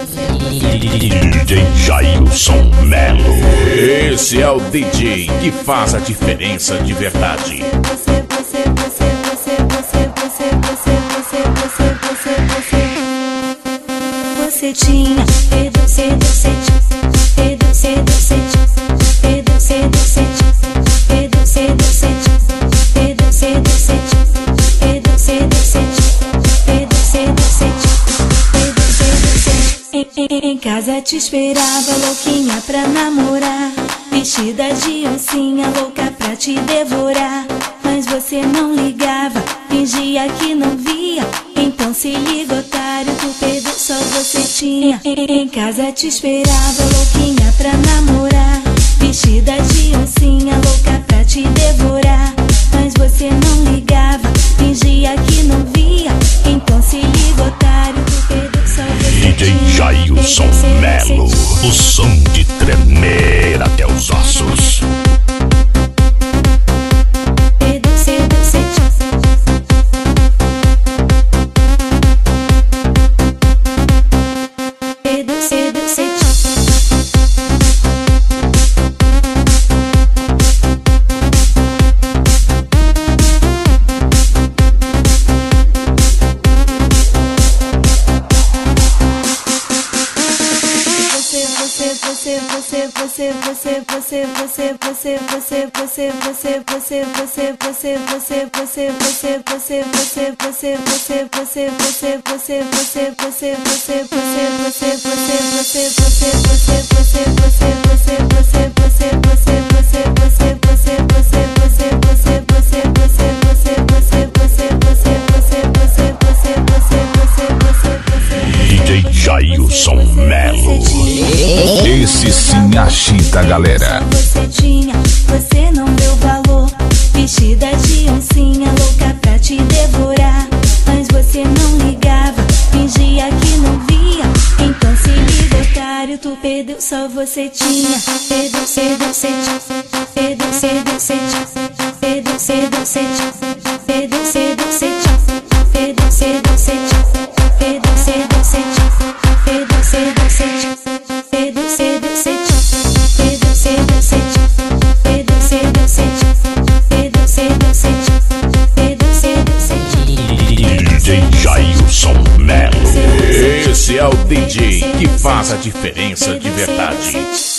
DJ Jailson Melo. Esse é o DJ que faz a diferença de verdade. Você tinha medo, cedo, sede, medo, cedo, sede, medo, cedo, sede, medo, cedo, sede, medo, cedo, sede, medo, cedo, sede, medo, cedo, sede, medo, cedo, sede. Em casa te esperava, louquinha pra namorar, vestida de oncinha, louca pra te devorar. Mas você não ligava, fingia que não via. Então se liga, otário, tu perdeu, só você tinha. Em casa te esperava, louquinha pra namorar, vestida de oncinha, louca pra te devorar. Mas você não ligava, fingia que não via. Então se liga, otário, tu perdeu, só você DJ tinha. Jailson Melo, o som de tremer até os ossos. DJ Jailson Melo. Esse sim agita, galera. Você tinha, você não deu valor, vestida de oncinha, louca pra te devorar. Mas você não ligava, fingia que não via. Então se liga, otário, tu perdeu, só você tinha. Perdeu, cedo, sede, perdeu, cedo, sede, perdeu, cedo, sede, perdeu, cedo, sede, perdeu, cedo, sede, perdeu, cedo, sede, perdeu, cedo, sede, perdeu, cedo, sede, perdeu, cedo, sede, perdeu, cedo, sede, perdeu, cedo, sede, perdeu, cedo, sede. DJ Jailson Melo. Esse é o DJ que faz a diferença de verdade.